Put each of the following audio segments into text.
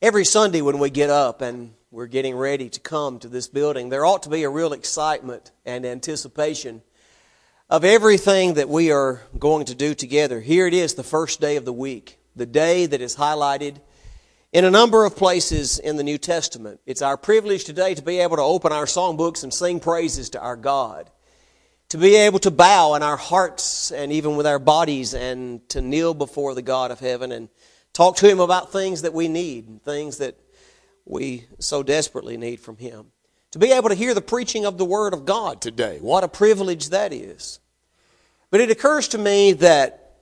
Every Sunday when we get up and we're getting ready to come to this building, there ought to be a real excitement and anticipation of everything that we are going to do together. Here it is, the first day of the week, the day that is highlighted in a number of places in the New Testament. It's our privilege today to be able to open our songbooks and sing praises to our God, to be able to bow in our hearts and even with our bodies and to kneel before the God of heaven and talk to Him about things that we need, things that we so desperately need from Him. To be able to hear the preaching of the Word of God today. What a privilege that is. But it occurs to me that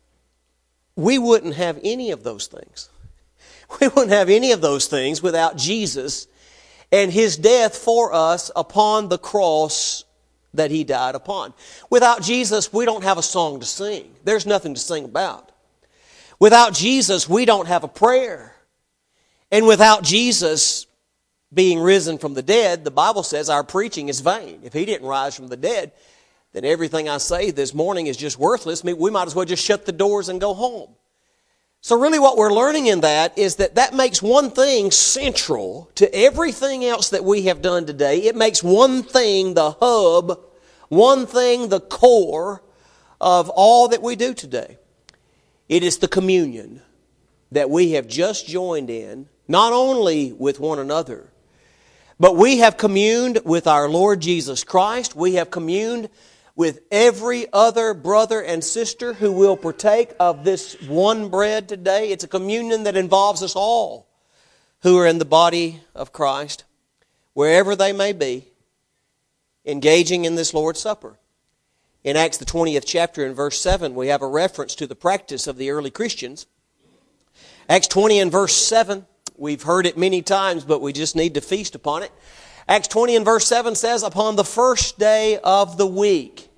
we wouldn't have any of those things. We wouldn't have any of those things without Jesus and His death for us upon the cross that He died upon. Without Jesus, we don't have a song to sing. There's nothing to sing about. Without Jesus, we don't have a prayer. And without Jesus being risen from the dead, the Bible says our preaching is vain. If He didn't rise from the dead, then everything I say this morning is just worthless. We might as well just shut the doors and go home. So really what we're learning in that is that makes one thing central to everything else that we have done today. It makes one thing the hub, one thing the core of all that we do today. It is the communion that we have just joined in, not only with one another, but we have communed with our Lord Jesus Christ. We have communed with every other brother and sister who will partake of this one bread today. It's a communion that involves us all who are in the body of Christ, wherever they may be, engaging in this Lord's Supper. In Acts the 20th chapter in verse 7, we have a reference to the practice of the early Christians. Acts 20 and verse 7, we've heard it many times, but we just need to feast upon it. Acts 20 and verse 7 says, upon the first day of the week,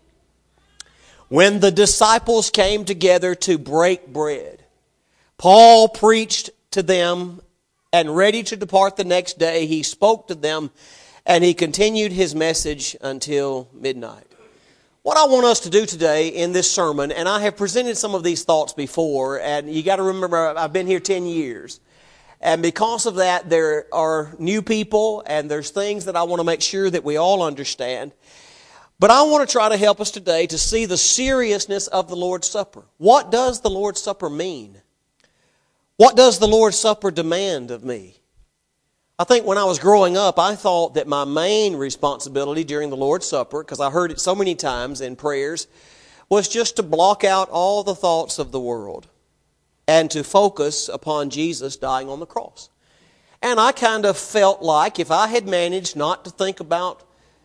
when the disciples came together to break bread, Paul preached to them, and ready to depart the next day, he spoke to them, and he continued his message until midnight. What I want us to do today in this sermon, and I have presented some of these thoughts before, and you got to remember I've been here 10 years. And because of that, there are new people, and there's things that I want to make sure that we all understand. But I want to try to help us today to see the seriousness of the Lord's Supper. What does the Lord's Supper mean? What does the Lord's Supper demand of me? I think when I was growing up, I thought that my main responsibility during the Lord's Supper, because I heard it so many times in prayers, was just to block out all the thoughts of the world and to focus upon Jesus dying on the cross. And I kind of felt like if I had managed not to think about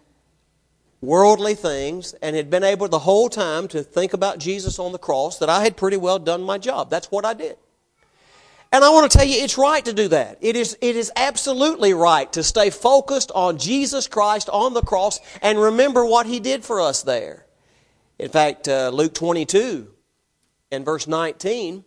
worldly things and had been able the whole time to think about Jesus on the cross, that I had pretty well done my job. That's what I did. And I want to tell you, it's right to do that. It is absolutely right to stay focused on Jesus Christ on the cross and remember what He did for us there. In fact, Luke 22 and verse 19,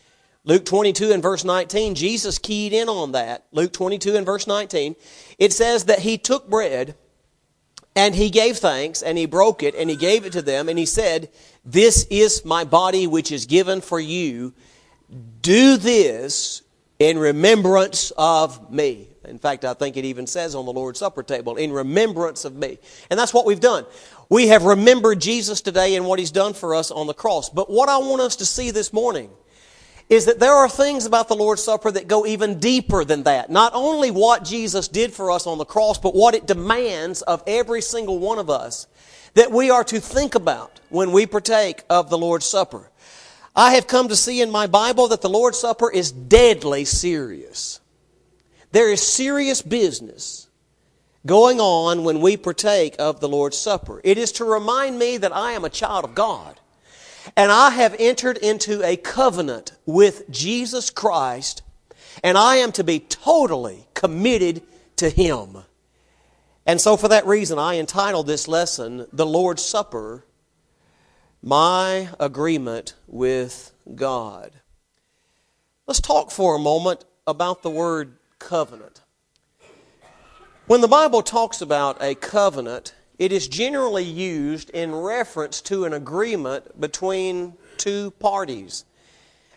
Jesus keyed in on that. Luke 22 and verse 19, it says that He took bread and He gave thanks and He broke it and He gave it to them and He said, "This is my body which is given for you. Do this in remembrance of me." In fact, I think it even says on the Lord's Supper table, in remembrance of me. And that's what we've done. We have remembered Jesus today and what He's done for us on the cross. But what I want us to see this morning is that there are things about the Lord's Supper that go even deeper than that. Not only what Jesus did for us on the cross, but what it demands of every single one of us that we are to think about when we partake of the Lord's Supper. I have come to see in my Bible that the Lord's Supper is deadly serious. There is serious business going on when we partake of the Lord's Supper. It is to remind me that I am a child of God. And I have entered into a covenant with Jesus Christ, and I am to be totally committed to Him. And so for that reason, I entitled this lesson, The Lord's Supper, My Agreement with God. Let's talk for a moment about the word covenant. When the Bible talks about a covenant, it is generally used in reference to an agreement between two parties.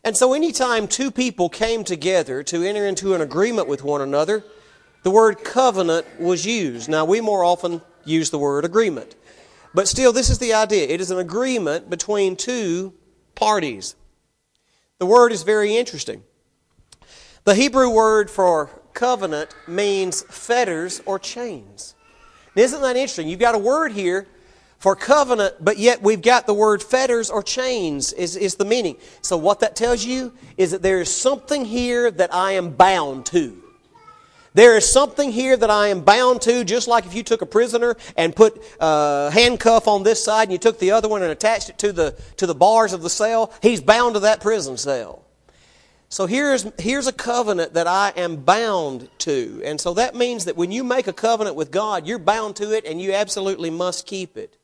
And so anytime two people came together to enter into an agreement with one another, the word covenant was used. Now, we more often use the word agreement. But still, this is the idea. It is an agreement between two parties. The word is very interesting. The Hebrew word for covenant means fetters or chains. Now, isn't that interesting? You've got a word here for covenant, but yet we've got the word fetters or chains is the meaning. So what that tells you is that there is something here that I am bound to. There is something here that I am bound to, just like if you took a prisoner and put a handcuff on this side and you took the other one and attached it to the bars of the cell, he's bound to that prison cell. So here's a covenant that I am bound to. And so that means that when you make a covenant with God, you're bound to it and you absolutely must keep it.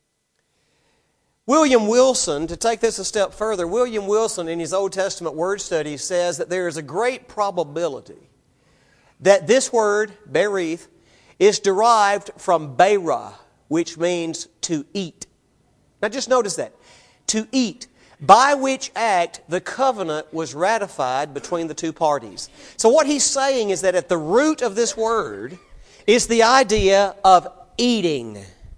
William Wilson, to take this a step further, William Wilson in his Old Testament word study says that there is a great probability that this word, berith, is derived from beira, which means to eat. Now just notice that. To eat. By which act the covenant was ratified between the two parties. So what he's saying is that at the root of this word is the idea of eating.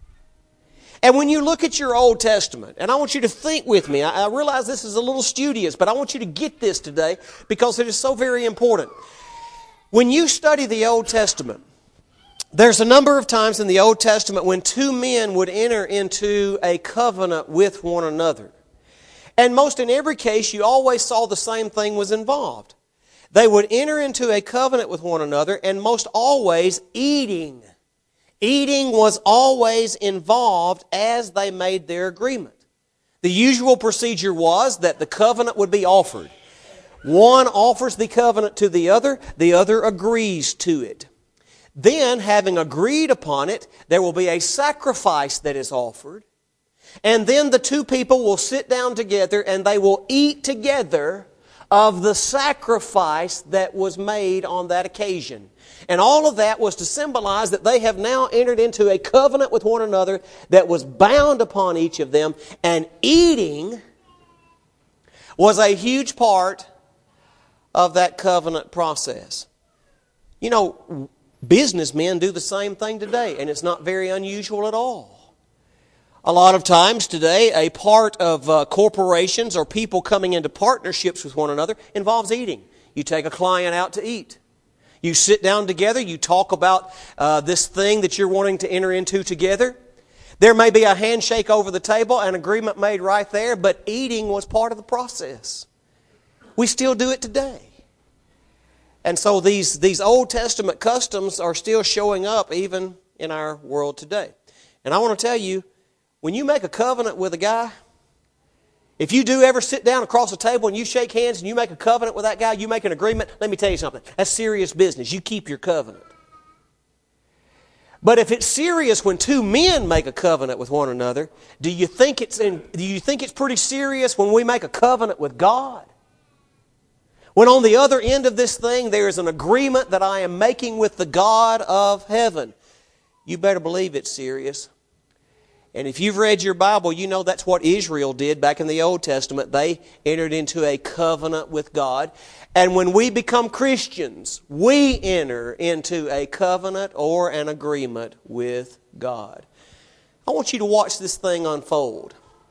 And when you look at your Old Testament, and I want you to think with me, I realize this is a little studious, but I want you to get this today because it is so very important. When you study the Old Testament, there's a number of times in the Old Testament when two men would enter into a covenant with one another. And most in every case, you always saw the same thing was involved. They would enter into a covenant with one another, and most always eating. Eating was always involved as they made their agreement. The usual procedure was that the covenant would be offered. One offers the covenant to the other agrees to it. Then, having agreed upon it, there will be a sacrifice that is offered. And then the two people will sit down together and they will eat together of the sacrifice that was made on that occasion. And all of that was to symbolize that they have now entered into a covenant with one another that was bound upon each of them. And eating was a huge part of that covenant process. You know, businessmen do the same thing today, and it's not very unusual at all. A lot of times today, a part of corporations or people coming into partnerships with one another involves eating. You take a client out to eat. You sit down together, you talk about this thing that you're wanting to enter into together. There may be a handshake over the table, an agreement made right there, but eating was part of the process. We still do it today. And so these Old Testament customs are still showing up even in our world today. And I want to tell you, when you make a covenant with a guy, if you do ever sit down across a table and you shake hands and you make a covenant with that guy, you make an agreement, let me tell you something. That's serious business. You keep your covenant. But if it's serious when two men make a covenant with one another, do you think it's pretty serious when we make a covenant with God? When on the other end of this thing there is an agreement that I am making with the God of heaven, you better believe it's serious. And if you've read your Bible, you know that's what Israel did back in the Old Testament. They entered into a covenant with God. And when we become Christians, we enter into a covenant or an agreement with God. I want you to watch this thing unfold.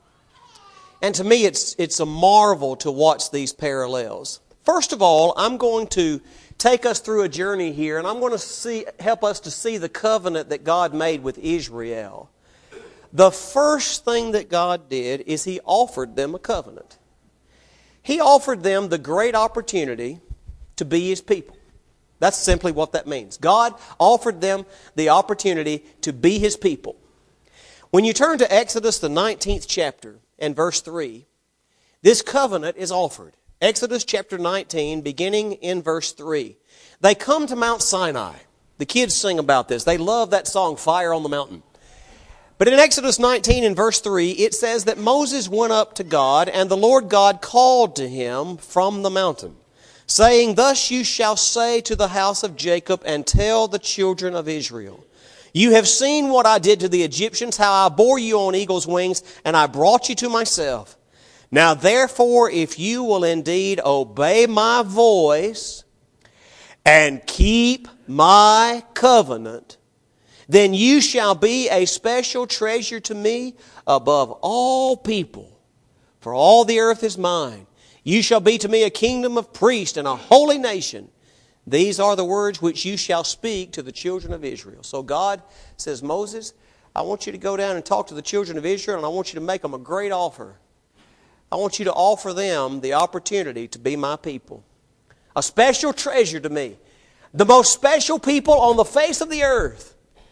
And to me, it's a marvel to watch these parallels. First of all, I'm going to take us through a journey here, and I'm going to help us to see the covenant that God made with Israel. The first thing that God did is He offered them a covenant. He offered them the great opportunity to be His people. That's simply what that means. God offered them the opportunity to be His people. When you turn to Exodus, the 19th chapter, and verse 3, this covenant is offered. Exodus chapter 19, beginning in verse 3. They come to Mount Sinai. The kids sing about this. They love that song, Fire on the Mountain. But in Exodus 19 and verse 3, it says that Moses went up to God, and the Lord God called to him from the mountain, saying, Thus you shall say to the house of Jacob, and tell the children of Israel, You have seen what I did to the Egyptians, how I bore you on eagle's wings, and I brought you to myself. Now therefore, if you will indeed obey my voice and keep my covenant, then you shall be a special treasure to me above all people, for all the earth is mine. You shall be to me a kingdom of priests and a holy nation. These are the words which you shall speak to the children of Israel. So God says, Moses, I want you to go down and talk to the children of Israel, and I want you to make them a great offer. I want you to offer them the opportunity to be my people. A special treasure to me. The most special people on the face of the earth.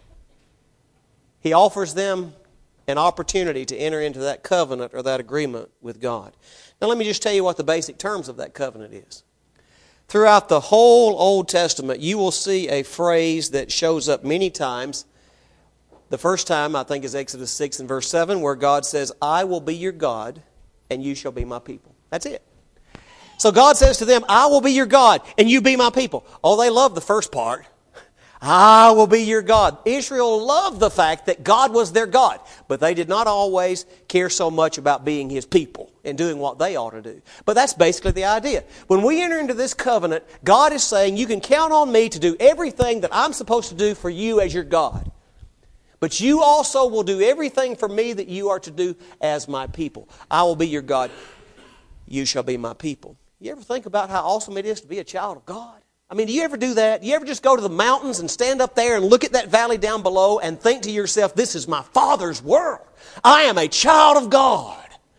He offers them an opportunity to enter into that covenant or that agreement with God. Now let me just tell you what the basic terms of that covenant is. Throughout the whole Old Testament, you will see a phrase that shows up many times. The first time, I think, is Exodus 6 and verse 7, where God says, I will be your God, and you shall be my people. That's it. So God says to them, I will be your God, and you be my people. Oh, they love the first part. I will be your God. Israel loved the fact that God was their God, but they did not always care so much about being His people and doing what they ought to do. But that's basically the idea. When we enter into this covenant, God is saying, you can count on me to do everything that I'm supposed to do for you as your God. But you also will do everything for me that you are to do as my people. I will be your God. You shall be my people. You ever think about how awesome it is to be a child of God? I mean, do you ever do that? Do you ever just go to the mountains and stand up there and look at that valley down below and think to yourself, this is my Father's world. I am a child of God.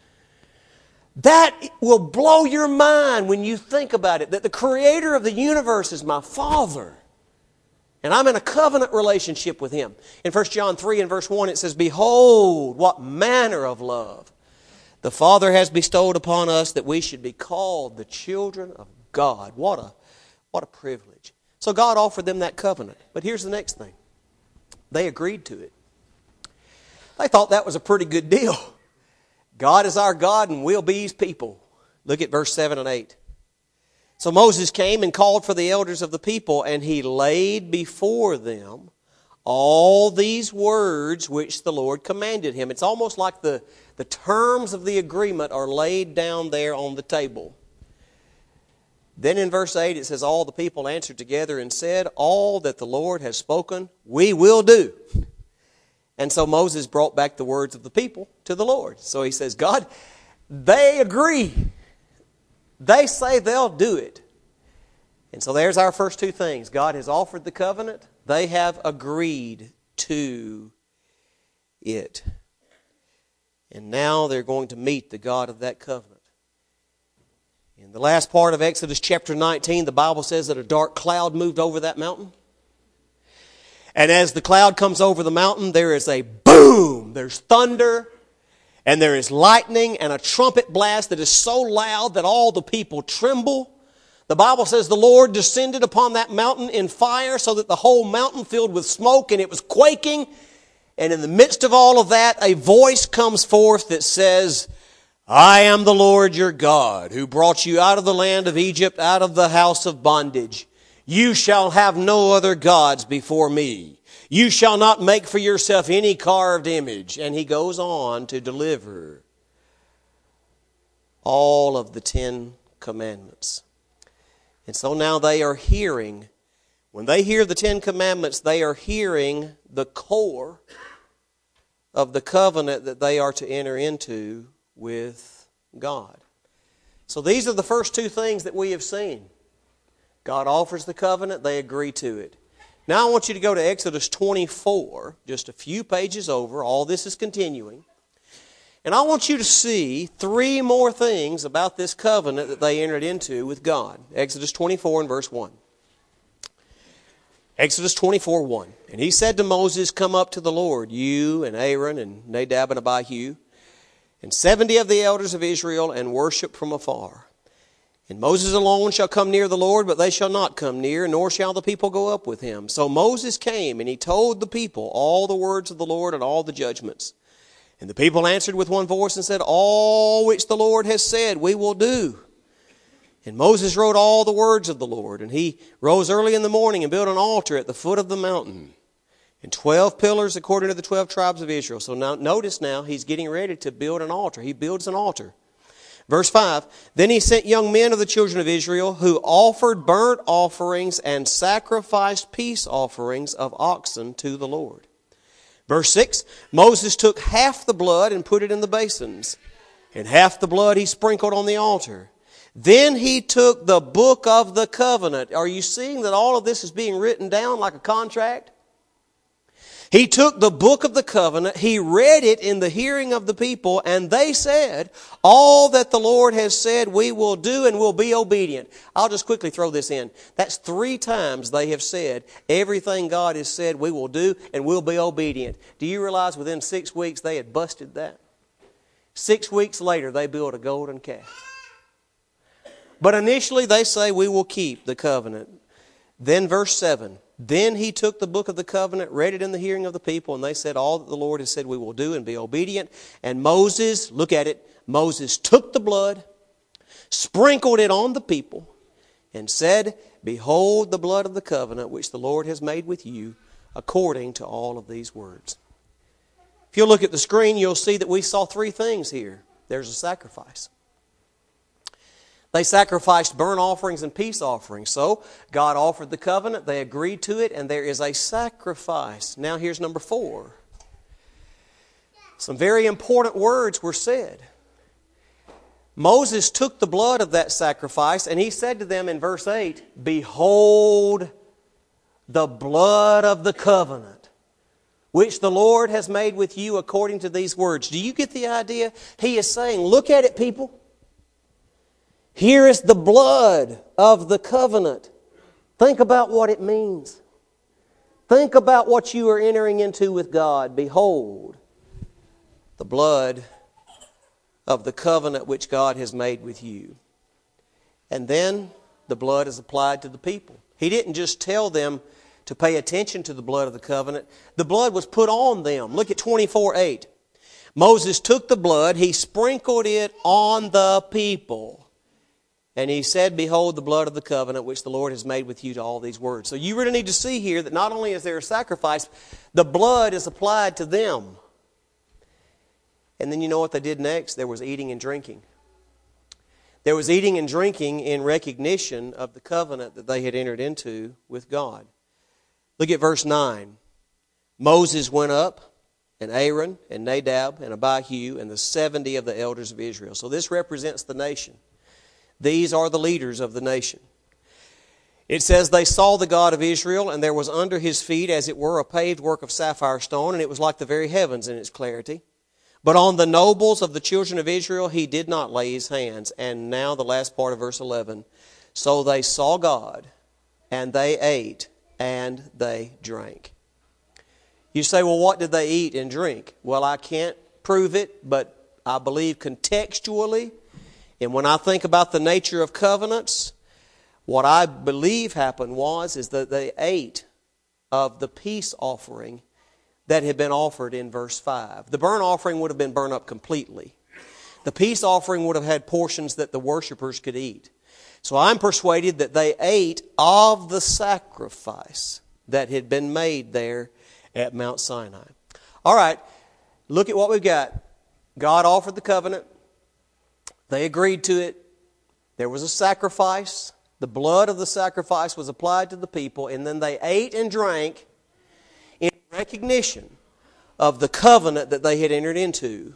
That will blow your mind when you think about it, that the Creator of the universe is my Father. And I'm in a covenant relationship with Him. In 1 John 3 and verse 1 it says, behold, what manner of love the Father has bestowed upon us that we should be called the children of God. What a privilege. So God offered them that covenant. But here's the next thing. They agreed to it. They thought that was a pretty good deal. God is our God and we'll be His people. Look at verse 7 and 8. So Moses came and called for the elders of the people, and he laid before them all these words which the Lord commanded him. It's almost like the terms of the agreement are laid down there on the table. Then in verse 8 it says, all the people answered together and said, all that the Lord has spoken, we will do. And so Moses brought back the words of the people to the Lord. So he says, God, they agree. They say they'll do it. And so there's our first two things. God has offered the covenant. They have agreed to it. And now they're going to meet the God of that covenant. In the last part of Exodus chapter 19, the Bible says that a dark cloud moved over that mountain. And as the cloud comes over the mountain, there is a boom. There's thunder. And there is lightning and a trumpet blast that is so loud that all the people tremble. The Bible says the Lord descended upon that mountain in fire so that the whole mountain filled with smoke and it was quaking. And in the midst of all of that, a voice comes forth that says, I am the Lord your God, who brought you out of the land of Egypt, out of the house of bondage. You shall have no other gods before me. You shall not make for yourself any carved image. And he goes on to deliver all of the 10 commandments. And so now they are hearing, when they hear the 10 commandments, they are hearing the core of the covenant that they are to enter into with God. So these are the first two things that we have seen. God offers the covenant, they agree to it. Now I want you to go to Exodus 24, just a few pages over. All this is continuing. And I want you to see 3 more things about this covenant that they entered into with God. Exodus 24 and verse 1. Exodus 24:1. And he said to Moses, come up to the Lord, you and Aaron and Nadab and Abihu, and 70 of the elders of Israel, and worship from afar. And Moses alone shall come near the Lord, but they shall not come near, nor shall the people go up with him. So Moses came, and he told the people all the words of the Lord and all the judgments. And the people answered with one voice and said, all which the Lord has said we will do. And Moses wrote all the words of the Lord, and he rose early in the morning and built an altar at the foot of the mountain, and 12 pillars according to the 12 tribes of Israel. So now notice now he's getting ready to build an altar. He builds an altar. Verse 5, then he sent young men of the children of Israel who offered burnt offerings and sacrificed peace offerings of oxen to the Lord. Verse 6, Moses took half the blood and put it in the basins, and half the blood he sprinkled on the altar. Then he took the book of the covenant. Are you seeing that all of this is being written down like a contract? He took the book of the covenant, he read it in the hearing of the people, and they said, all that the Lord has said we will do and will be obedient. I'll just quickly throw this in. That's 3 times they have said, everything God has said we will do and we'll be obedient. Do you realize within 6 weeks they had busted that? 6 weeks later they built a golden calf. But initially they say we will keep the covenant. Then verse 7. Then he took the book of the covenant, read it in the hearing of the people, and they said, all that the Lord has said we will do and be obedient. And Moses, look at it, Moses took the blood, sprinkled it on the people, and said, behold the blood of the covenant which the Lord has made with you, according to all of these words. If you'll look at the screen, you'll see that we saw 3 things here. There's a sacrifice. They sacrificed burnt offerings and peace offerings. So God offered the covenant, they agreed to it, and there is a sacrifice. Now here's number 4. Some very important words were said. Moses took the blood of that sacrifice and he said to them in verse 8, behold the blood of the covenant, which the Lord has made with you according to these words. Do you get the idea? He is saying, look at it, people. Here is the blood of the covenant. Think about what it means. Think about what you are entering into with God. Behold, the blood of the covenant which God has made with you. And then the blood is applied to the people. He didn't just tell them to pay attention to the blood of the covenant. The blood was put on them. Look at 24:8. Moses took the blood, he sprinkled it on the people. And he said, behold the blood of the covenant which the Lord has made with you to all these words. So you really need to see here that not only is there a sacrifice, the blood is applied to them. And then you know what they did next? There was eating and drinking. There was eating and drinking in recognition of the covenant that they had entered into with God. Look at verse 9. Moses went up, and Aaron and Nadab and Abihu and the 70 of the elders of Israel. So this represents the nation. These are the leaders of the nation. It says, they saw the God of Israel, and there was under his feet, as it were, a paved work of sapphire stone, and it was like the very heavens in its clarity. But on the nobles of the children of Israel he did not lay his hands. And now the last part of verse 11. So they saw God, and they ate, and they drank. You say, well, what did they eat and drink? Well, I can't prove it, but I believe contextually, and when I think about the nature of covenants, what I believe happened is that they ate of the peace offering that had been offered in verse 5. The burnt offering would have been burned up completely. The peace offering would have had portions that the worshipers could eat. So I'm persuaded that they ate of the sacrifice that had been made there at Mount Sinai. All right, look at what we've got. God offered the covenant. They agreed to it. There was a sacrifice. The blood of the sacrifice was applied to the people, and then they ate and drank in recognition of the covenant that they had entered into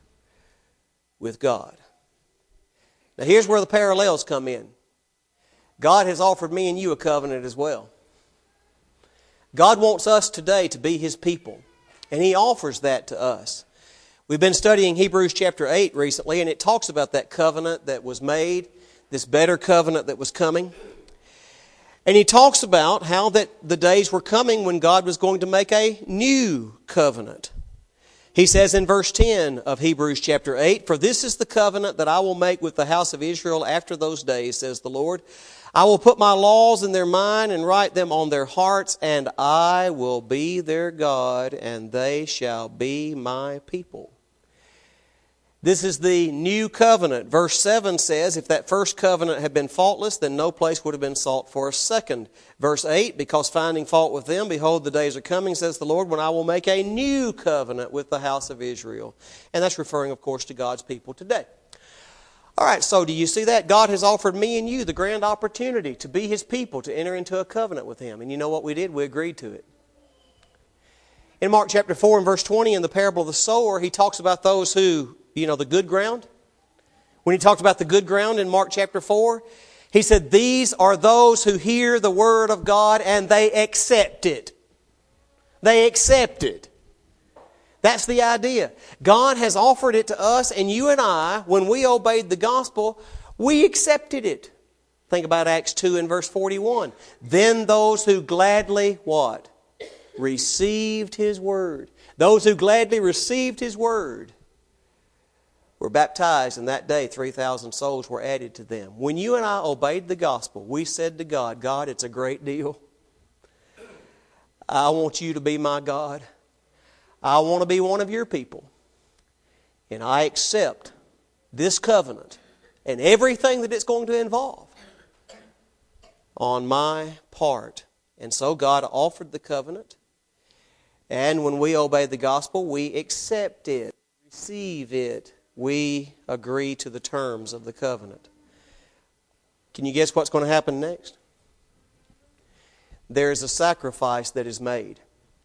with God. Now here's where the parallels come in. God has offered me and you a covenant as well. God wants us today to be His people, and He offers that to us. We've been studying Hebrews chapter 8 recently, and it talks about that covenant that was made, this better covenant that was coming. And he talks about how that the days were coming when God was going to make a new covenant. He says in verse 10 of Hebrews chapter 8, for this is the covenant that I will make with the house of Israel after those days, says the Lord. I will put my laws in their mind and write them on their hearts, and I will be their God, and they shall be my people. This is the new covenant. Verse 7 says, if that first covenant had been faultless, then no place would have been sought for a second. Verse 8, because finding fault with them, behold, the days are coming, says the Lord, when I will make a new covenant with the house of Israel. And that's referring, of course, to God's people today. All right, so do you see that? God has offered me and you the grand opportunity to be His people, to enter into a covenant with Him. And you know what we did? We agreed to it. In Mark chapter 4 and verse 20, in the parable of the sower, He talks about those who, the good ground. When He talked about the good ground in Mark chapter 4, He said, these are those who hear the Word of God and they accept it. They accept it. That's the idea. God has offered it to us, and you and I, when we obeyed the gospel, we accepted it. Think about Acts 2 and verse 41. Then those who gladly, what? Received His Word. Those who gladly received His Word were baptized, and that day 3,000 souls were added to them. When you and I obeyed the gospel, we said to God, God, it's a great deal. I want you to be my God. I want to be one of your people. And I accept this covenant and everything that it's going to involve on my part. And so God offered the covenant. And when we obey the gospel, we accept it, receive it. We agree to the terms of the covenant. Can you guess what's going to happen next? There is a sacrifice that is made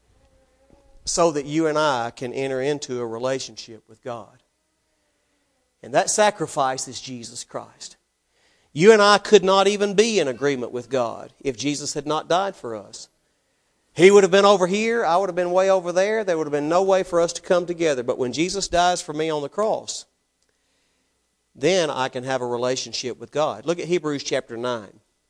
so that you and I can enter into a relationship with God. And that sacrifice is Jesus Christ. You and I could not even be in agreement with God if Jesus had not died for us. He would have been over here, I would have been way over there. There would have been no way for us to come together. But when Jesus dies for me on the cross, then I can have a relationship with God. Look at Hebrews chapter 9.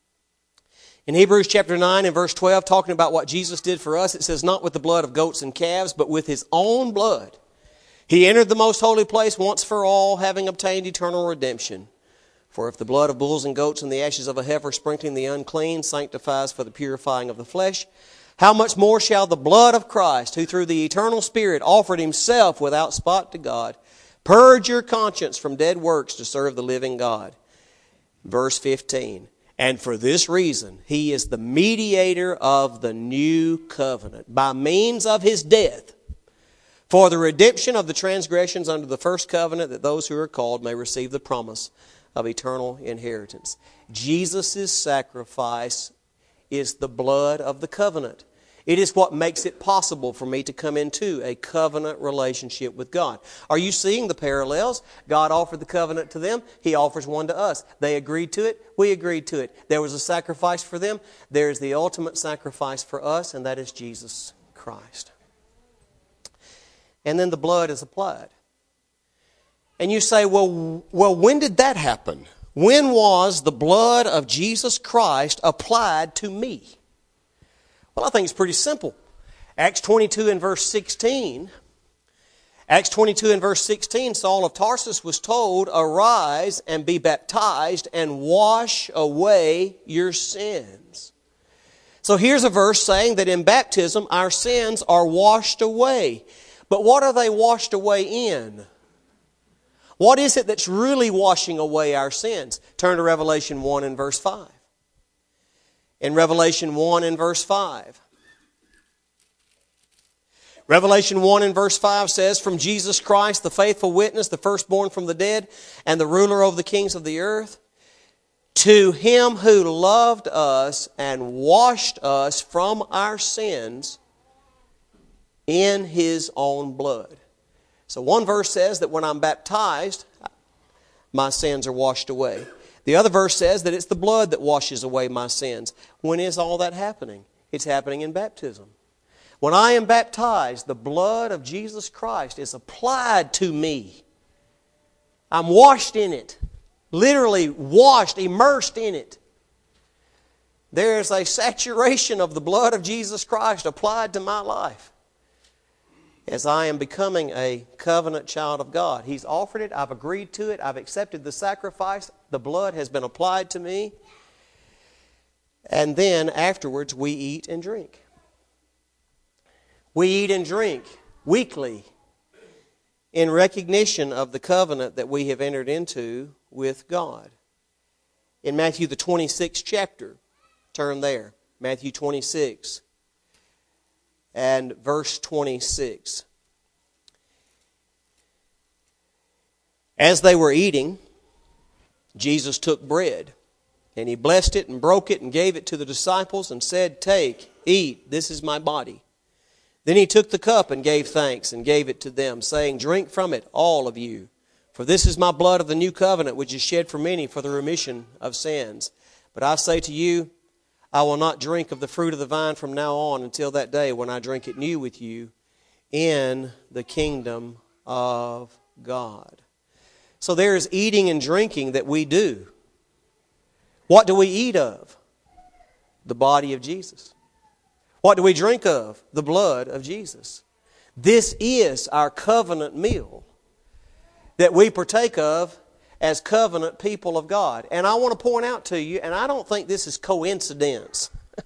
In Hebrews chapter 9 and verse 12, talking about what Jesus did for us, it says, not with the blood of goats and calves, but with His own blood. He entered the most holy place once for all, having obtained eternal redemption. For if the blood of bulls and goats and the ashes of a heifer sprinkling the unclean sanctifies for the purifying of the flesh, how much more shall the blood of Christ, who through the eternal Spirit offered Himself without spot to God, purge your conscience from dead works to serve the living God. Verse 15. And for this reason, He is the mediator of the new covenant, by means of His death, for the redemption of the transgressions under the first covenant, that those who are called may receive the promise of eternal inheritance. Jesus' sacrifice is the blood of the covenant. It is what makes it possible for me to come into a covenant relationship with God. Are you seeing the parallels? God offered the covenant to them. He offers one to us. They agreed to it. We agreed to it. There was a sacrifice for them. There is the ultimate sacrifice for us, and that is Jesus Christ. And then the blood is applied. And you say, well, when did that happen? When was the blood of Jesus Christ applied to me? Well, I think it's pretty simple. Acts 22 and verse 16. Acts 22 and verse 16, Saul of Tarsus was told, arise and be baptized and wash away your sins. So here's a verse saying that in baptism our sins are washed away. But what are they washed away in? What is it that's really washing away our sins? Turn to Revelation 1 and verse 5. In Revelation 1 and verse 5. Revelation 1 and verse 5 says, from Jesus Christ, the faithful witness, the firstborn from the dead, and the ruler over the kings of the earth, to Him who loved us and washed us from our sins in His own blood. So one verse says that when I'm baptized, my sins are washed away. The other verse says that it's the blood that washes away my sins. When is all that happening? It's happening in baptism. When I am baptized, the blood of Jesus Christ is applied to me. I'm washed in it. Literally washed, immersed in it. There is a saturation of the blood of Jesus Christ applied to my life as I am becoming a covenant child of God. He's offered it. I've agreed to it. I've accepted the sacrifice. The blood has been applied to me. And then afterwards we eat and drink. We eat and drink weekly in recognition of the covenant that we have entered into with God. In Matthew the 26th chapter, turn there, Matthew 26 and verse 26. As they were eating, Jesus took bread, and he blessed it and broke it and gave it to the disciples and said, "Take, eat, this is my body." Then he took the cup and gave thanks and gave it to them, saying, "Drink from it, all of you, for this is my blood of the new covenant, which is shed for many for the remission of sins. But I say to you, I will not drink of the fruit of the vine from now on until that day when I drink it new with you in the kingdom of God." So there is eating and drinking that we do. What do we eat of? The body of Jesus. What do we drink of? The blood of Jesus. This is our covenant meal that we partake of as covenant people of God. And I want to point out to you, and I don't think this is coincidence.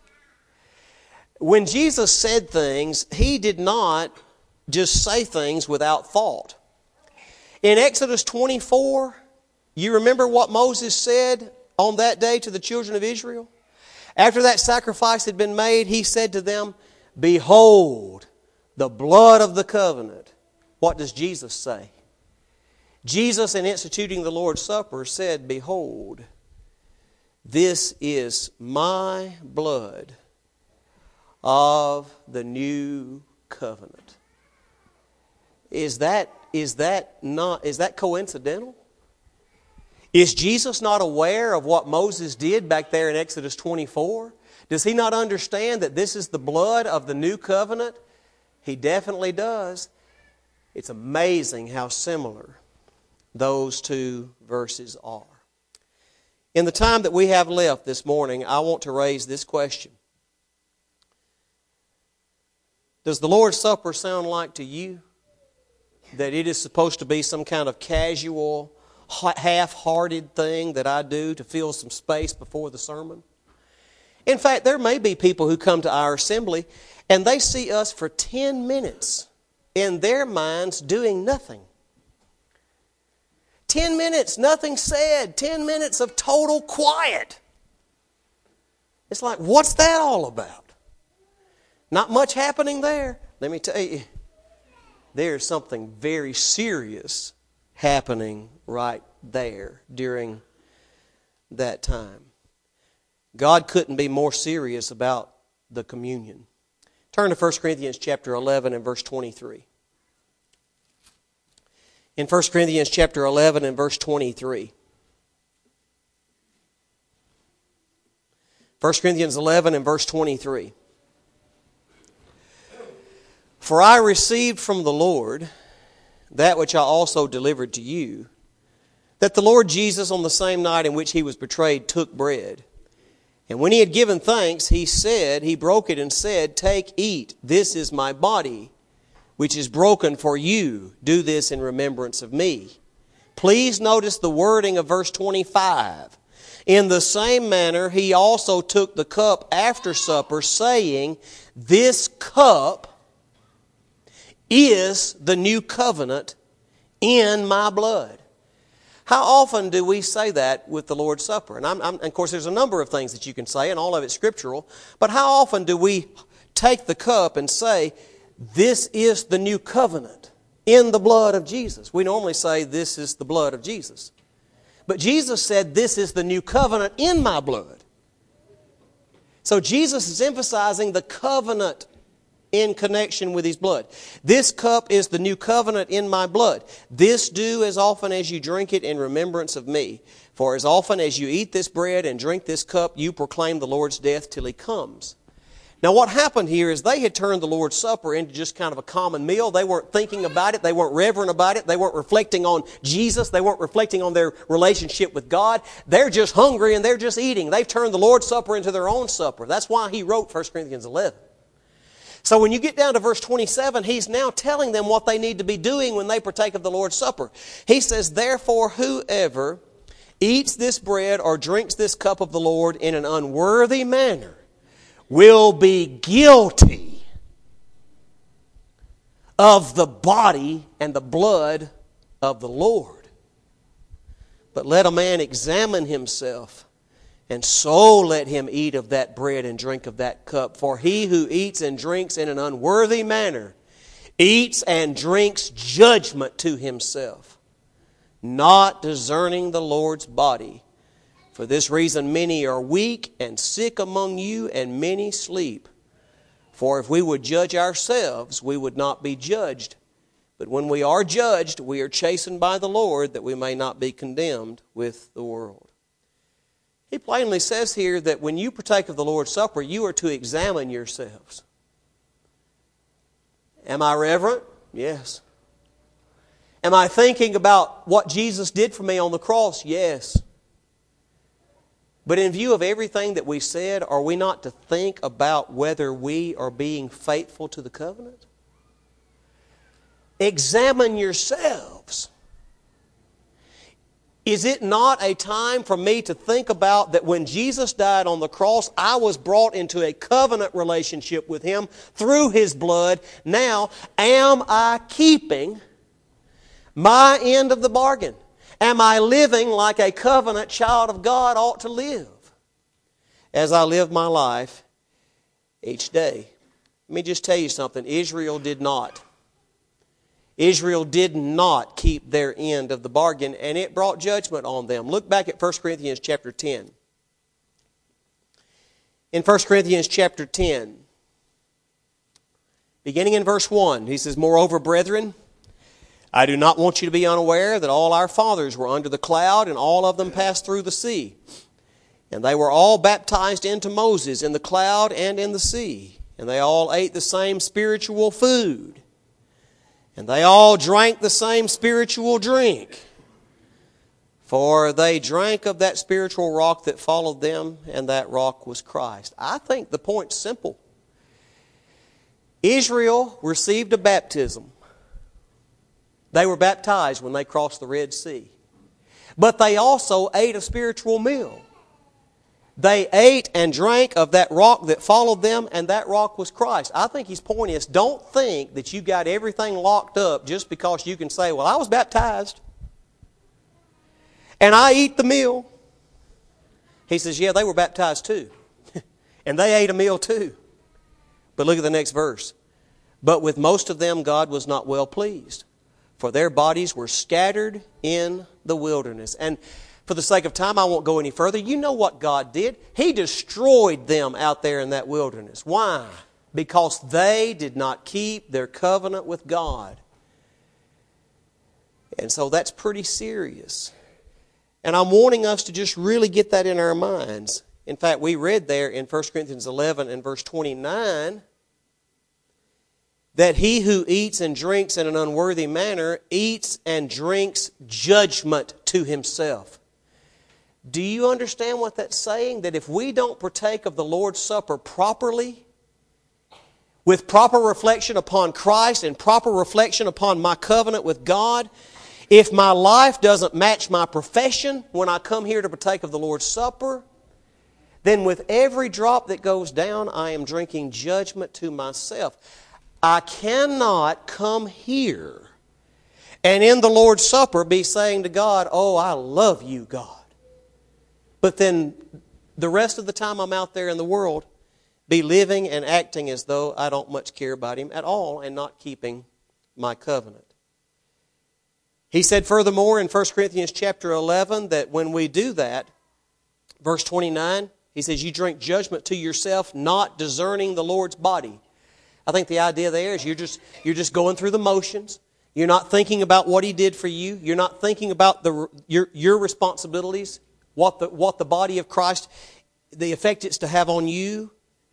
When Jesus said things, He did not just say things without thought. In Exodus 24, you remember what Moses said on that day to the children of Israel? After that sacrifice had been made, he said to them, "Behold, the blood of the covenant." What does Jesus say? Jesus, in instituting the Lord's Supper, said, "Behold, this is my blood of the new covenant." Is that coincidental? Is Jesus not aware of what Moses did back there in Exodus 24? Does he not understand that this is the blood of the new covenant? He definitely does. It's amazing how similar those two verses are. In the time that we have left this morning, I want to raise this question. Does the Lord's Supper sound like to you that it is supposed to be some kind of casual, half-hearted thing that I do to fill some space before the sermon? In fact, there may be people who come to our assembly and they see us for 10 minutes in their minds doing nothing. 10 minutes, nothing said. 10 minutes of total quiet. It's like, what's that all about? Not much happening there. Let me tell you, there's something very serious happening right there during that time. God couldn't be more serious about the communion. Turn to 1 Corinthians chapter 11 and verse 23. In 1 Corinthians chapter 11 and verse 23. 1 Corinthians 11 and verse 23. "For I received from the Lord that which I also delivered to you, that the Lord Jesus on the same night in which He was betrayed took bread. And when He had given thanks, He broke it and said, 'Take, eat, this is my body, which is broken for you. Do this in remembrance of me.'" Please notice the wording of verse 25. "In the same manner, He also took the cup after supper, saying, 'This cup is the new covenant in my blood.'" How often do we say that with the Lord's Supper? And of course, there's a number of things that you can say, and all of it's scriptural. But how often do we take the cup and say, "This is the new covenant in the blood of Jesus"? We normally say, "This is the blood of Jesus." But Jesus said, "This is the new covenant in my blood." So Jesus is emphasizing the covenant in connection with His blood. "This cup is the new covenant in my blood. This do as often as you drink it in remembrance of me. For as often as you eat this bread and drink this cup, you proclaim the Lord's death till He comes." Now what happened here is they had turned the Lord's Supper into just kind of a common meal. They weren't thinking about it. They weren't reverent about it. They weren't reflecting on Jesus. They weren't reflecting on their relationship with God. They're just hungry and they're just eating. They've turned the Lord's Supper into their own supper. That's why he wrote 1 Corinthians 11. So when you get down to verse 27, he's now telling them what they need to be doing when they partake of the Lord's Supper. He says, "Therefore, whoever eats this bread or drinks this cup of the Lord in an unworthy manner will be guilty of the body and the blood of the Lord. But let a man examine himself, and so let him eat of that bread and drink of that cup. For he who eats and drinks in an unworthy manner eats and drinks judgment to himself, not discerning the Lord's body. For this reason many are weak and sick among you, and many sleep. For if we would judge ourselves, we would not be judged. But when we are judged, we are chastened by the Lord, that we may not be condemned with the world. He plainly says here that when you partake of the Lord's Supper, you are to examine yourselves. Am I reverent? Yes. Am I thinking about what Jesus did for me on the cross? Yes. But in view of everything that we said, are we not to think about whether we are being faithful to the covenant? Examine yourselves. Is it not a time for me to think about that when Jesus died on the cross, I was brought into a covenant relationship with Him through His blood? Now, am I keeping my end of the bargain? Am I living like a covenant child of God ought to live as I live my life each day? Let me just tell you something. Israel did not. Israel did not keep their end of the bargain, and it brought judgment on them. Look back at 1 Corinthians chapter 10. In 1 Corinthians chapter 10, beginning in verse 1, he says, "Moreover, brethren, I do not want you to be unaware that all our fathers were under the cloud, and all of them passed through the sea. And they were all baptized into Moses in the cloud and in the sea. And they all ate the same spiritual food. And they all drank the same spiritual drink. For they drank of that spiritual rock that followed them, and that rock was Christ." I think the point's simple. Israel received a baptism. They were baptized when they crossed the Red Sea. But they also ate a spiritual meal. They ate and drank of that rock that followed them, and that rock was Christ. I think his point is, don't think that you got everything locked up just because you can say, well, I was baptized, and I eat the meal. He says, yeah, they were baptized too. And they ate a meal too. But look at the next verse. "But with most of them God was not well pleased, for their bodies were scattered in the wilderness." And for the sake of time, I won't go any further. You know what God did. He destroyed them out there in that wilderness. Why? Because they did not keep their covenant with God. And so that's pretty serious. And I'm wanting us to just really get that in our minds. In fact, we read there in 1 Corinthians 11 and verse 29 that he who eats and drinks in an unworthy manner eats and drinks judgment to himself. Do you understand what that's saying? That if we don't partake of the Lord's Supper properly, with proper reflection upon Christ and proper reflection upon my covenant with God, if my life doesn't match my profession when I come here to partake of the Lord's Supper, then with every drop that goes down, I am drinking judgment to myself. I cannot come here and in the Lord's Supper be saying to God, oh, I love you, God. But then the rest of the time I'm out there in the world, be living and acting as though I don't much care about Him at all and not keeping my covenant. He said furthermore in 1 Corinthians chapter 11 that when we do that, verse 29, he says, you drink judgment to yourself, not discerning the Lord's body. I think the idea there is you're just going through the motions. You're not thinking about what He did for you. You're not thinking about your responsibilities, what the body of Christ, the effect it's to have on you.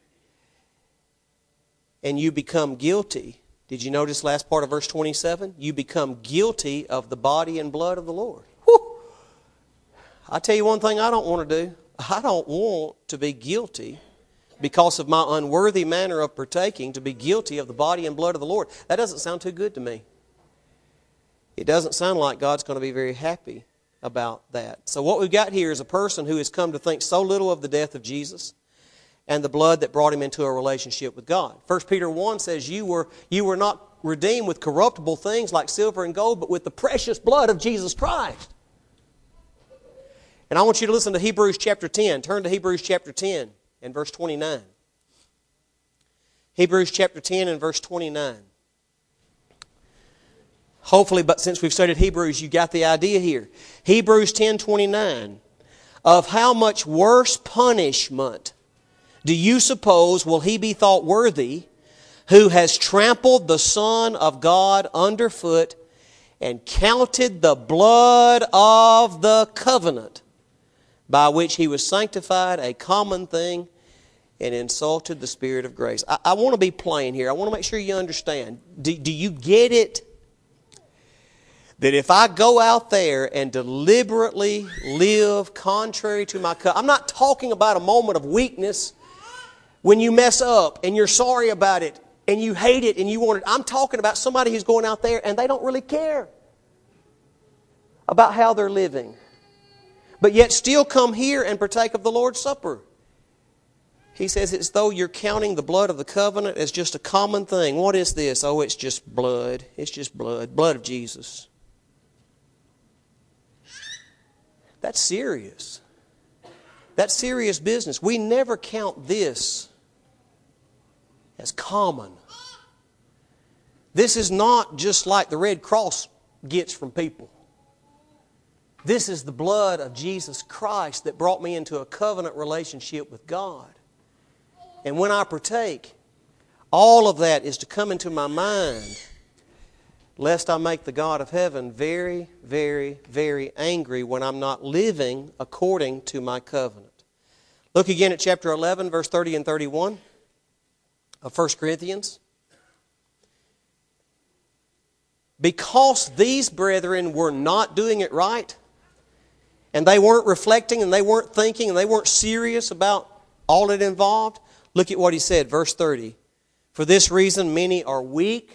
And you become guilty. Did you notice last part of verse 27? You become guilty of the body and blood of the Lord. Whew. I tell you one thing I don't want to do. I don't want to be guilty because of my unworthy manner of partaking, to be guilty of the body and blood of the Lord. That doesn't sound too good to me. It doesn't sound like God's going to be very happy about that. So what we've got here is a person who has come to think so little of the death of Jesus and the blood that brought him into a relationship with God. 1 Peter 1 says, you were not redeemed with corruptible things like silver and gold, but with the precious blood of Jesus Christ. And I want you to listen to Hebrews chapter 10. Turn to Hebrews chapter 10 and verse 29. Hebrews chapter 10 and verse 29. Hopefully, but since we've studied Hebrews, you got the idea here. Hebrews 10:29. Of how much worse punishment do you suppose will he be thought worthy who has trampled the Son of God underfoot and counted the blood of the covenant by which he was sanctified a common thing and insulted the Spirit of grace? I want to be plain here. I want to make sure you understand. Do you get it? That if I go out there and deliberately live contrary to my covenant, I'm not talking about a moment of weakness when you mess up and you're sorry about it and you hate it and you want it. I'm talking about somebody who's going out there and they don't really care about how they're living, but yet still come here and partake of the Lord's Supper. He says it's though you're counting the blood of the covenant as just a common thing. What is this? Oh, it's just blood. It's just blood. Blood of Jesus. That's serious. That's serious business. We never count this as common. This is not just like the Red Cross gets from people. This is the blood of Jesus Christ that brought me into a covenant relationship with God. And when I partake, all of that is to come into my mind, lest I make the God of heaven very, very, very angry when I'm not living according to my covenant. Look again at chapter 11, verse 30 and 31 of 1 Corinthians. Because these brethren were not doing it right, and they weren't reflecting, and they weren't thinking, and they weren't serious about all it involved, look at what he said, verse 30. For this reason many are weak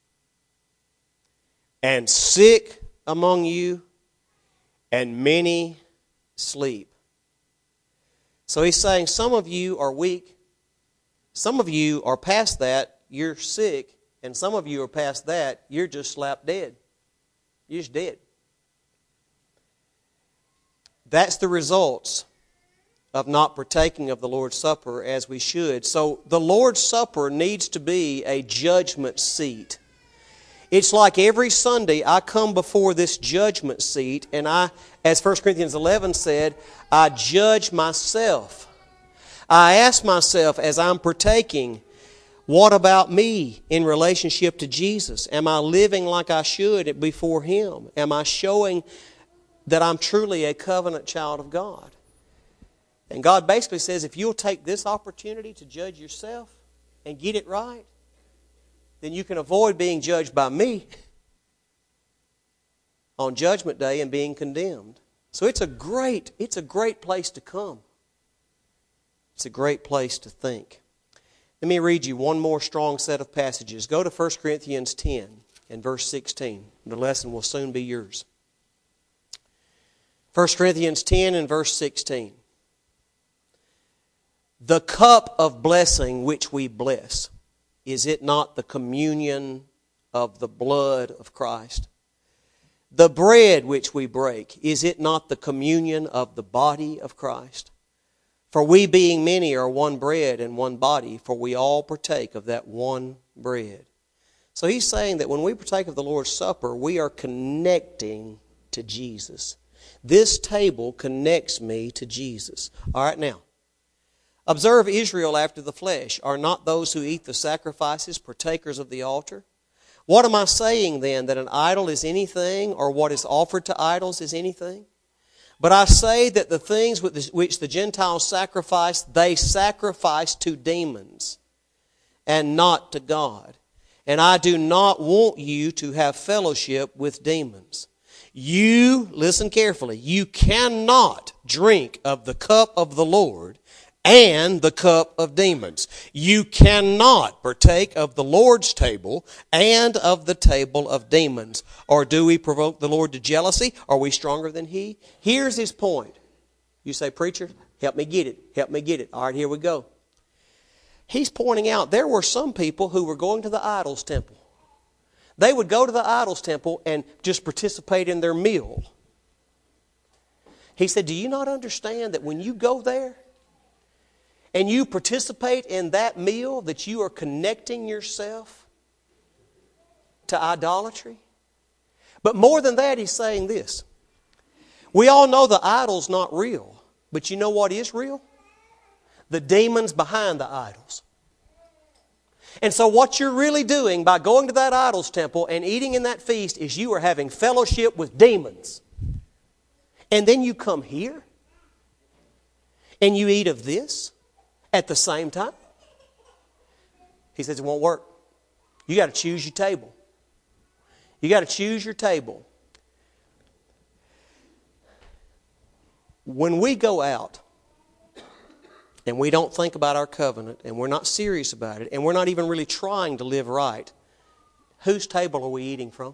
and sick among you, and many sleep. So he's saying some of you are weak, some of you are past that, you're sick, and some of you are past that, you're just slap dead. You're just dead. That's the results of not partaking of the Lord's Supper as we should. So the Lord's Supper needs to be a judgment seat. It's like every Sunday I come before this judgment seat and I, as 1 Corinthians 11 said, I judge myself. I ask myself as I'm partaking, what about me in relationship to Jesus? Am I living like I should before Him? Am I showing that I'm truly a covenant child of God? And God basically says, if you'll take this opportunity to judge yourself and get it right, then you can avoid being judged by me on Judgment Day and being condemned. So it's a great place to come. It's a great place to think. Let me read you one more strong set of passages. Go to 1 Corinthians 10 and verse 16. The lesson will soon be yours. 1 Corinthians 10 and verse 16. The cup of blessing which we bless, is it not the communion of the blood of Christ? The bread which we break, is it not the communion of the body of Christ? For we being many are one bread and one body, for we all partake of that one bread. So he's saying that when we partake of the Lord's Supper, we are connecting to Jesus. This table connects me to Jesus. All right, now, observe Israel after the flesh. Are not those who eat the sacrifices partakers of the altar? What am I saying then, that an idol is anything, or what is offered to idols is anything? But I say that the things which the Gentiles sacrifice, they sacrifice to demons and not to God. And I do not want you to have fellowship with demons. You, listen carefully, you cannot drink of the cup of the Lord and the cup of demons. You cannot partake of the Lord's table and of the table of demons. Or do we provoke the Lord to jealousy? Are we stronger than He? Here's his point. You say, preacher, help me get it. Help me get it. All right, here we go. He's pointing out there were some people who were going to the idol's temple. They would go to the idol's temple and just participate in their meal. He said, do you not understand that when you go there and you participate in that meal, that you are connecting yourself to idolatry? But more than that, he's saying this. We all know the idol's not real. But you know what is real? The demons behind the idols. And so what you're really doing by going to that idol's temple and eating in that feast is you are having fellowship with demons. And then you come here and you eat of this at the same time. He says it won't work. You got to choose your table. You got to choose your table. When we go out and we don't think about our covenant and we're not serious about it and we're not even really trying to live right, whose table are we eating from?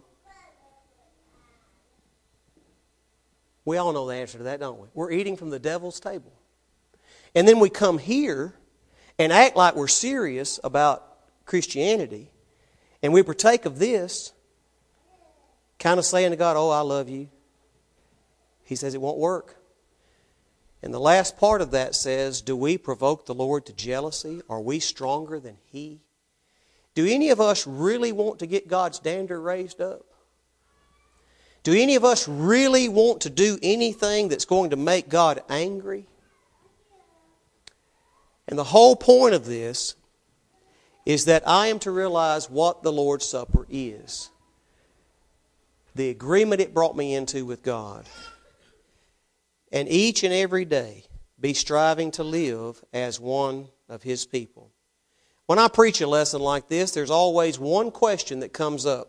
We all know the answer to that, don't we? We're eating from the devil's table. And then we come here and act like we're serious about Christianity, and we partake of this, kind of saying to God, oh, I love you. He says it won't work. And the last part of that says, do we provoke the Lord to jealousy? Are we stronger than He? Do any of us really want to get God's standard raised up? Do any of us really want to do anything that's going to make God angry? And the whole point of this is that I am to realize what the Lord's Supper is. The agreement it brought me into with God. And each and every day be striving to live as one of His people. When I preach a lesson like this, there's always one question that comes up.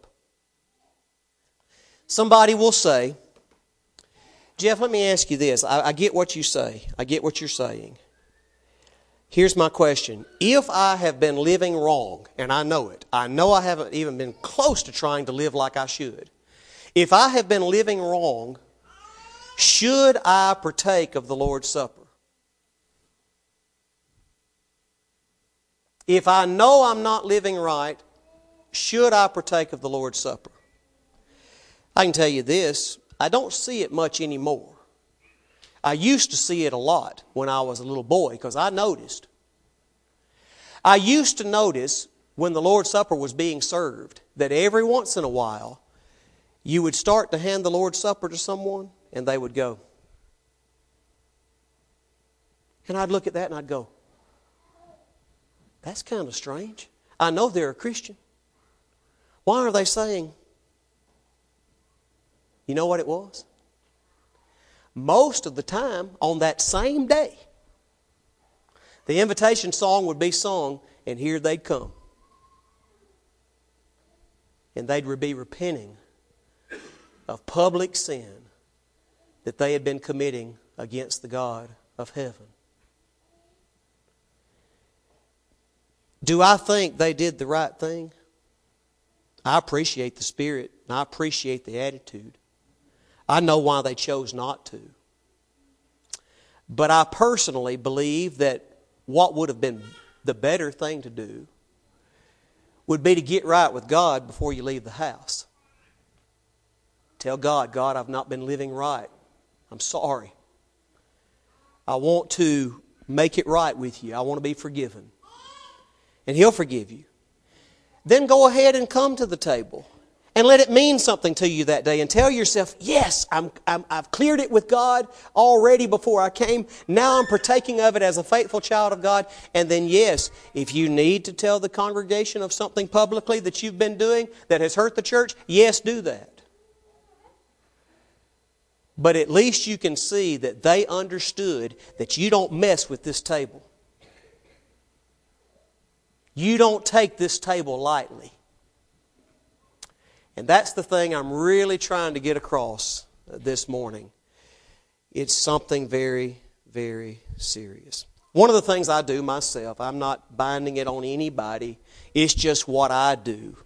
Somebody will say, Jeff, let me ask you this. I get what you say. I get what you're saying. Here's my question. If I have been living wrong, and I know it, I know I haven't even been close to trying to live like I should. If I have been living wrong, should I partake of the Lord's Supper? If I know I'm not living right, should I partake of the Lord's Supper? I can tell you this, I don't see it much anymore. I used to see it a lot when I was a little boy because I noticed. I used to notice when the Lord's Supper was being served that every once in a while you would start to hand the Lord's Supper to someone and they would go. And I'd look at that and I'd go, that's kind of strange. I know they're a Christian. Why are they saying? You know what it was? Most of the time, on that same day, the invitation song would be sung, and here they'd come. And they'd be repenting of public sin that they had been committing against the God of heaven. Do I think they did the right thing? I appreciate the spirit, and I appreciate the attitude. I know why they chose not to. But I personally believe that what would have been the better thing to do would be to get right with God before you leave the house. Tell God, God, I've not been living right. I'm sorry. I want to make it right with you. I want to be forgiven. And He'll forgive you. Then go ahead and come to the table. And let it mean something to you that day. And tell yourself, yes, I've cleared it with God already before I came. Now I'm partaking of it as a faithful child of God. And then yes, if you need to tell the congregation of something publicly that you've been doing that has hurt the church, yes, do that. But at least you can see that they understood that you don't mess with this table. You don't take this table lightly. And that's the thing I'm really trying to get across this morning. It's something very, very serious. One of the things I do myself, I'm not binding it on anybody, it's just what I do.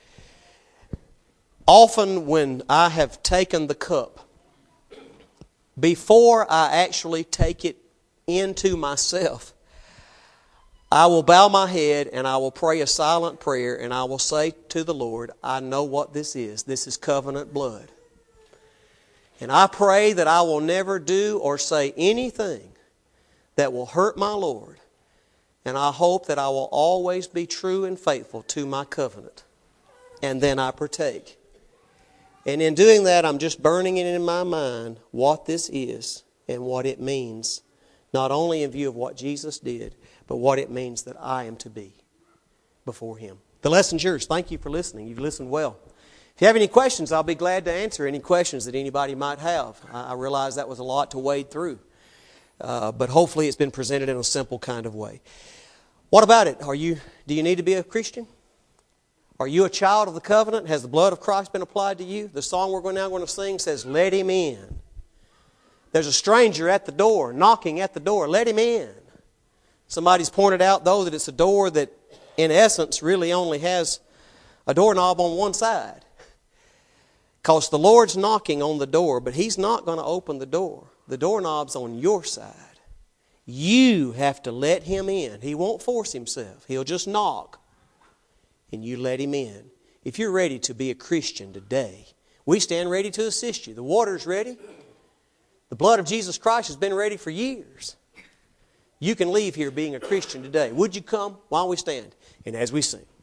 Often when I have taken the cup, before I actually take it into myself, I will bow my head and I will pray a silent prayer and I will say to the Lord, I know what this is. This is covenant blood. And I pray that I will never do or say anything that will hurt my Lord. And I hope that I will always be true and faithful to my covenant. And then I partake. And in doing that, I'm just burning it in my mind what this is and what it means, not only in view of what Jesus did, but what it means that I am to be before Him. The lesson's yours. Thank you for listening. You've listened well. If you have any questions, I'll be glad to answer any questions that anybody might have. I realize that was a lot to wade through, but hopefully it's been presented in a simple kind of way. What about it? Do you need to be a Christian? Are you a child of the covenant? Has the blood of Christ been applied to you? The song we're now going to sing says, "Let Him in." There's a stranger at the door, knocking at the door. Let him in. Somebody's pointed out, though, that it's a door that, in essence, really only has a doorknob on one side. Because the Lord's knocking on the door, but He's not going to open the door. The doorknob's on your side. You have to let Him in. He won't force Himself. He'll just knock, and you let Him in. If you're ready to be a Christian today, we stand ready to assist you. The water's ready. The blood of Jesus Christ has been ready for years. You can leave here being a Christian today. Would you come while we stand and as we sing?